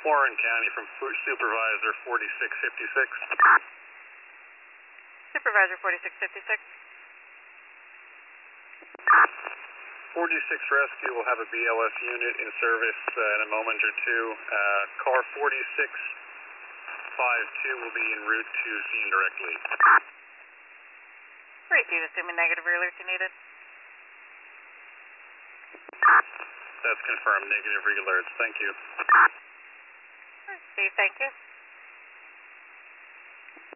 Warren County from Supervisor 4656. Supervisor 4656. 46 Rescue will have a BLS unit in service in a moment or two. Car 4652 will be en route to scene directly. Repeat, assuming negative rear alerts are needed. That's confirmed, negative re-alerts. Thank you. Steve, thank you.